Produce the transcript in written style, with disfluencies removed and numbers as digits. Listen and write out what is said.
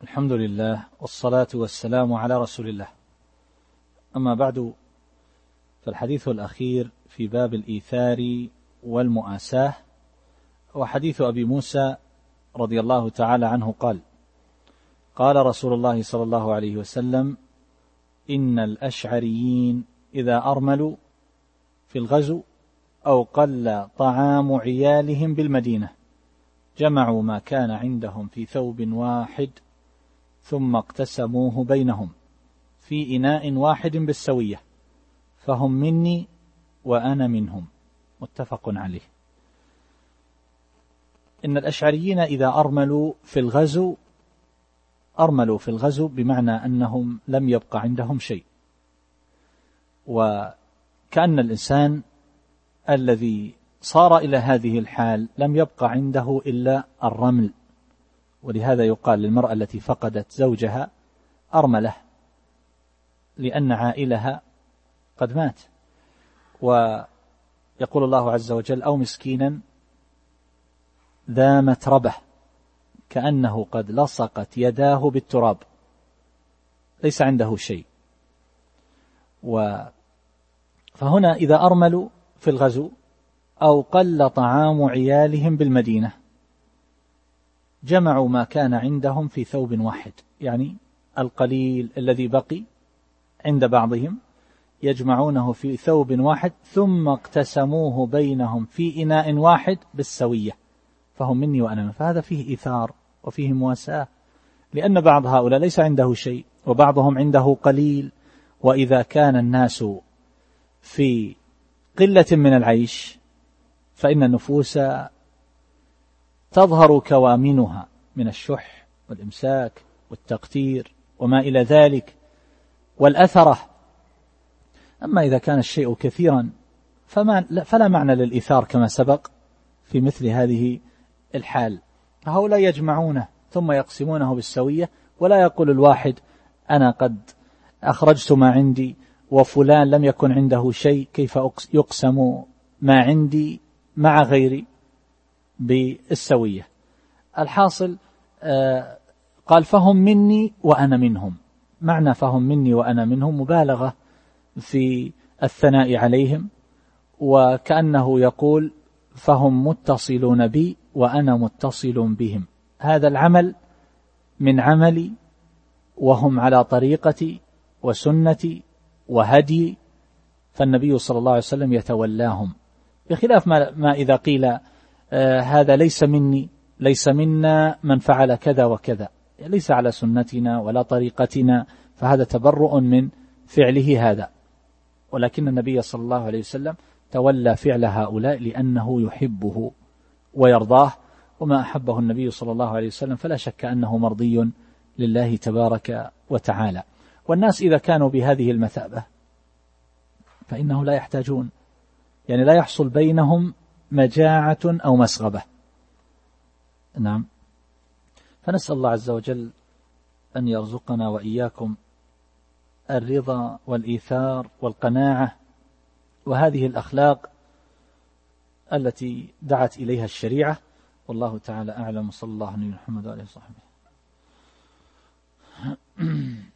الحمد لله والصلاة والسلام على رسول الله. أما بعد، فالحديث الأخير في باب الإيثار والمؤاساة وحديث أبي موسى رضي الله تعالى عنه قال: قال رسول الله صلى الله عليه وسلم: إن الأشعريين إذا أرملوا في الغزو أو قل طعام عيالهم بالمدينة جمعوا ما كان عندهم في ثوب واحد ثم اقتسموه بينهم في إناء واحد بالسوية، فهم مني وأنا منهم. متفق عليه. إن الأشعريين إذا أرملوا في الغزو بمعنى أنهم لم يبق عندهم شيء، وكأن الإنسان الذي صار إلى هذه الحال لم يبق عنده إلا الرمل، ولهذا يقال للمرأة التي فقدت زوجها أرملة، لأن عائلها قد مات. ويقول الله عز وجل: أو مسكينا ذا متربة، كأنه قد لصقت يداه بالتراب، ليس عنده شيء. فهنا إذا أرملوا في الغزو أو قل طعام عيالهم بالمدينة جمعوا ما كان عندهم في ثوب واحد، يعني القليل الذي بقي عند بعضهم يجمعونه في ثوب واحد ثم اقتسموه بينهم في إناء واحد بالسوية، فهم مني وأنا منهم. فهذا فيه إيثار وفيه مواساة، لأن بعض هؤلاء ليس عنده شيء وبعضهم عنده قليل، وإذا كان الناس في قلة من العيش فإن النفوس تظهر كوامنها من الشح والإمساك والتقتير وما إلى ذلك والأثرة. أما إذا كان الشيء كثيرا فلا معنى للإيثار كما سبق في مثل هذه الحال. هؤلاء يجمعونه ثم يقسمونه بالسوية، ولا يقول الواحد: أنا قد أخرجت ما عندي وفلان لم يكن عنده شيء، كيف يقسم ما عندي مع غيري بالسوية. الحاصل قال: فهم مني وأنا منهم. معنى فهم مني وأنا منهم مبالغة في الثناء عليهم، وكأنه يقول: فهم متصلون بي وأنا متصل بهم، هذا العمل من عملي وهم على طريقتي وسنتي وهدي، فالنبي صلى الله عليه وسلم يتولاهم، بخلاف ما إذا قيل هذا ليس مني، ليس منا من فعل كذا وكذا، ليس على سنتنا ولا طريقتنا، فهذا تبرؤ من فعله هذا. ولكن النبي صلى الله عليه وسلم تولى فعل هؤلاء لأنه يحبه ويرضاه، وما أحبه النبي صلى الله عليه وسلم فلا شك أنه مرضي لله تبارك وتعالى. والناس إذا كانوا بهذه المثابة فإنه لا يحتاجون، يعني لا يحصل بينهم مجاعة أو مسغبة. نعم. فنسأل الله عز وجل أن يرزقنا وإياكم الرضا والإيثار والقناعة وهذه الأخلاق التي دعت إليها الشريعة. والله تعالى أعلم، صلى الله عليه محمد وعليه وصحبه.